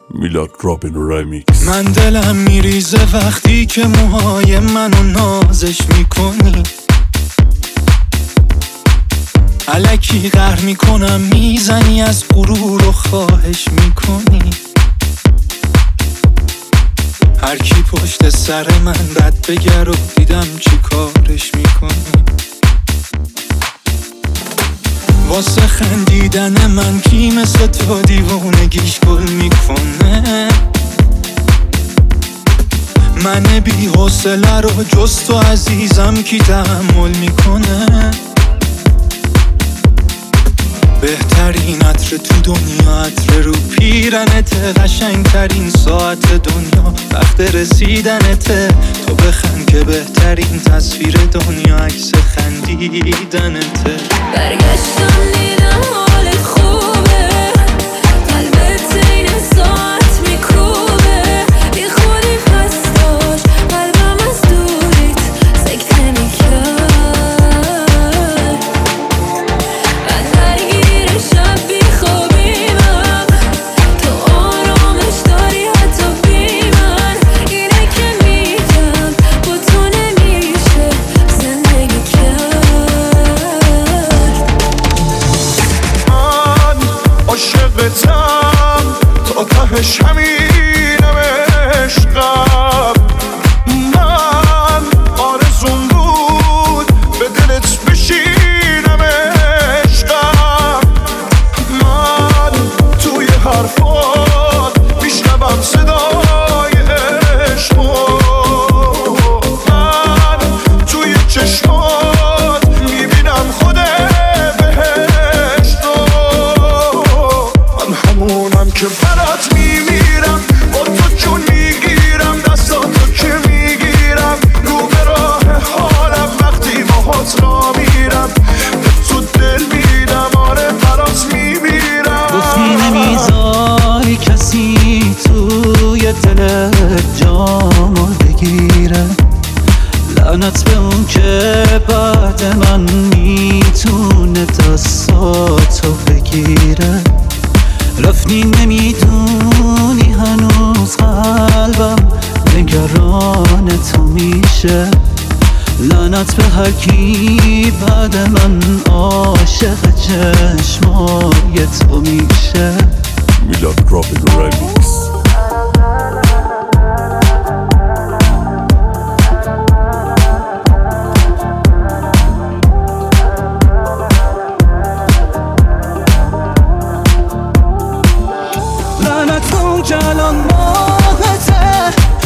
میلاد رابین رمیکس. من دلم میریزه وقتی که موهای منو نازش میکنی، الکی قهر میکنم میزنی از غرور و خواهش میکنی. هر کی پشت سر من بد بگر و دیدم چی کارش میکنی. واسه خندیدن من کی مثل تو دیوونگیش گل میکنه. من بی حوصله رو جز تو عزیزم کی تحمل میکنه. بهترین عطر تو دنیا عطر رو پیرنته، قشنگترین ساعت دنیا وقت رسیدنته. تو بخند که بهترین تصویر دنیا عکس خندیدنته. برگشتم دیدم حالت خوبه، قلبت این ساعت میکوبه. بی خودی پس داشت قلبم از دوریت سکته میکرد. من درگیر شب بی خوابیمم، تو آرامش داری حتی بی من. اینه که میگم با تو نمیشه زندگی کرد. عاشقتم تا تهش همینم عشقم. من آرزوم بود به دلت بشینم عشقم. من توی حرفات میشنوم صدای عشقو. من توی چشمات میبینم خود همونم که برات میمیرم، با تو جون میگیرم، دستاتو که میگیرم رو به راه حالم. وقتی باهات را میرم به تو دل میدم، آره برات میمیرم. گفتی نمیذاری کسی توی دلت جامو بگیره. لعنت به اون که بعد من میتونه دستاتو بگیره. رفتی نمیدونی هنوز قلبم نگران تو میشه. لعنت به هر کی بعد من عاشق چشمای تو میشه. میلاد رابین رمیکس. لعنت به اون که الان ماهته،